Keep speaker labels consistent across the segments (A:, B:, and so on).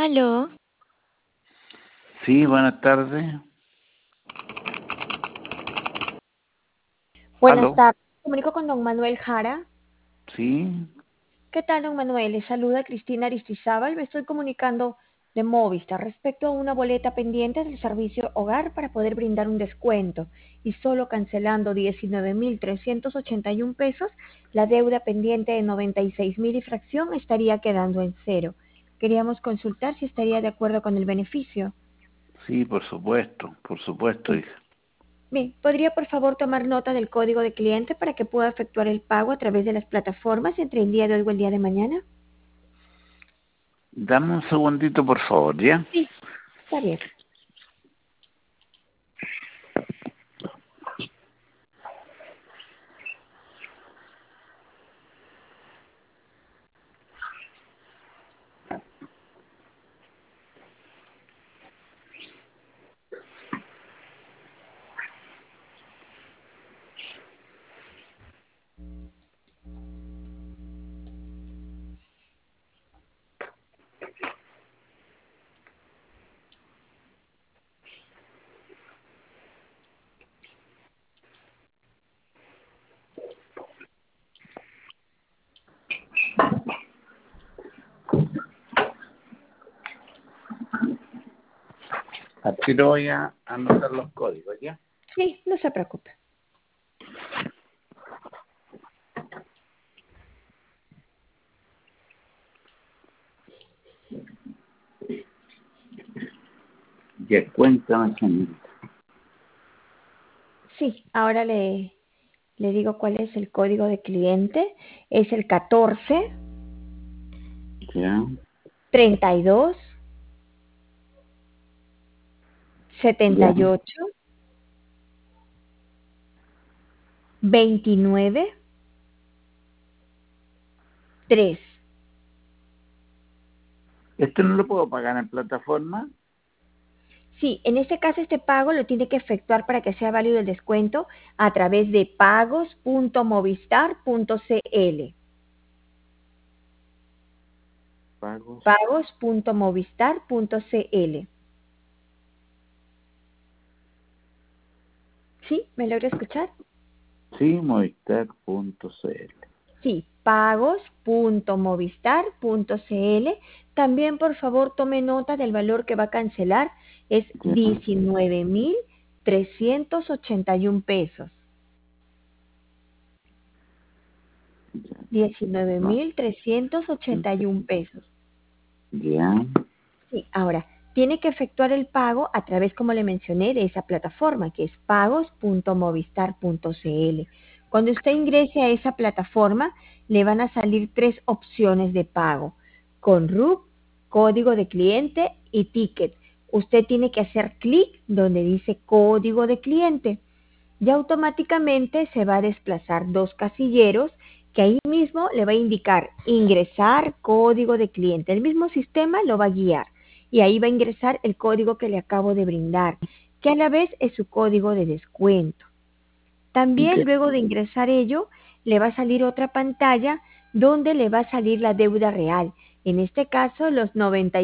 A: Aló,
B: Sí, buenas tardes.
C: Buenas
B: ¿Aló?
C: tardes. Comunico con don Manuel Jara.
B: Sí,
C: ¿Qué tal, don Manuel? Le saluda Cristina Aristizábal. Me estoy comunicando de Movistar respecto a una boleta pendiente del servicio hogar para poder brindar un descuento. Y solo cancelando 19.381 pesos, la deuda pendiente de 96.000 y fracción estaría quedando en cero. Queríamos consultar si estaría de acuerdo con el beneficio.
B: sí, por supuesto,
C: Sí.
B: hija.
C: Bien, ¿podría por favor tomar nota del código de cliente para que pueda efectuar el pago a través de las plataformas entre el día de hoy o el día de mañana?
B: Dame un segundito, por favor, ¿ya?
C: Sí, está bien.
B: Aquí lo voy a anotar los códigos, ¿ya?
C: Sí, no se preocupe.
B: Ya, cuéntame, señorita.
C: Sí, ahora le digo cuál es el código de cliente. Es el 14
B: Ya,
C: 32
B: ya.
C: 78 29 3.
B: ¿Esto no lo puedo pagar en plataforma?
C: Sí, en este caso este pago lo tiene que efectuar para que sea válido el descuento a través de pagos.movistar.cl.
B: Pagos.
C: Pagos.movistar.cl. ¿Sí? ¿Me logra escuchar?
B: Sí, movistar.cl.
C: Sí, pagos.movistar.cl. También, por favor, tome nota del valor que va a cancelar. Es
B: Ya,
C: 19.381 pesos.
B: ya,
C: diecinueve
B: va.
C: mil trescientos ochenta y un pesos.
B: Ya,
C: Sí, ahora, tiene que efectuar el pago a través, como le mencioné, de esa plataforma, que es pagos.movistar.cl. Cuando usted ingrese a esa plataforma, le van a salir tres opciones de pago, con RUC, código de cliente y ticket. Usted tiene que hacer clic donde dice código de cliente y automáticamente se va a desplazar dos casilleros que ahí mismo le va a indicar ingresar código de cliente. El mismo sistema lo va a guiar y ahí va a ingresar el código que le acabo de brindar, que a la vez es su código de descuento. También
B: ya,
C: luego de ingresar ello, le va a salir otra pantalla donde le va a salir la deuda real. En este caso, los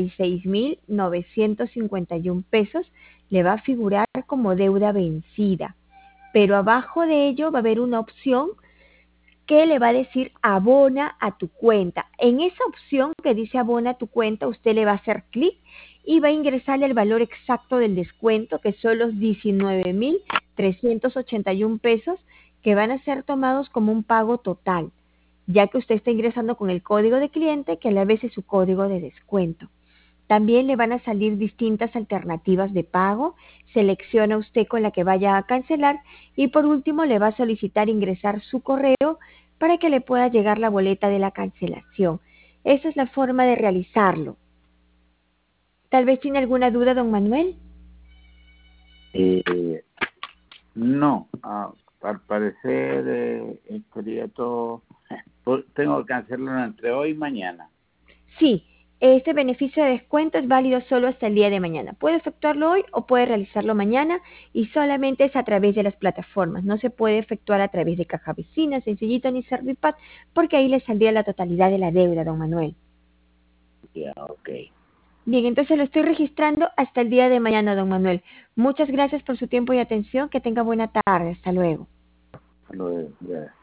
C: 96.951 pesos le va a figurar como deuda vencida, pero abajo de ello va a haber una opción que le va a decir abona a tu cuenta. En esa opción que dice abona a tu cuenta, usted le va a hacer clic y va a ingresarle el valor exacto del descuento, que son los 19.381 pesos que van a ser tomados como un pago total, ya que usted está ingresando con el código de cliente que a la vez es su código de descuento. También le van a salir distintas alternativas de pago. Selecciona usted con la que vaya a cancelar y por último le va a solicitar ingresar su correo para que le pueda llegar la boleta de la cancelación. Esa es la forma de realizarlo. Tal vez tiene alguna duda, don Manuel.
B: Eh, no, al parecer estaría todo. Tengo que cancelarlo entre hoy y mañana.
C: Sí, este beneficio de descuento es válido solo hasta el día de mañana. Puede efectuarlo hoy o puede realizarlo mañana y solamente es a través de las plataformas. No se puede efectuar a través de Caja Vecina, Sencillito ni Servipad porque ahí le saldría la totalidad de la deuda, don Manuel.
B: Ya, ok.
C: Bien, entonces lo estoy registrando hasta el día de mañana, don Manuel. Muchas gracias por su tiempo y atención. Que tenga buena tarde. Hasta luego.
B: Hasta luego. Ya.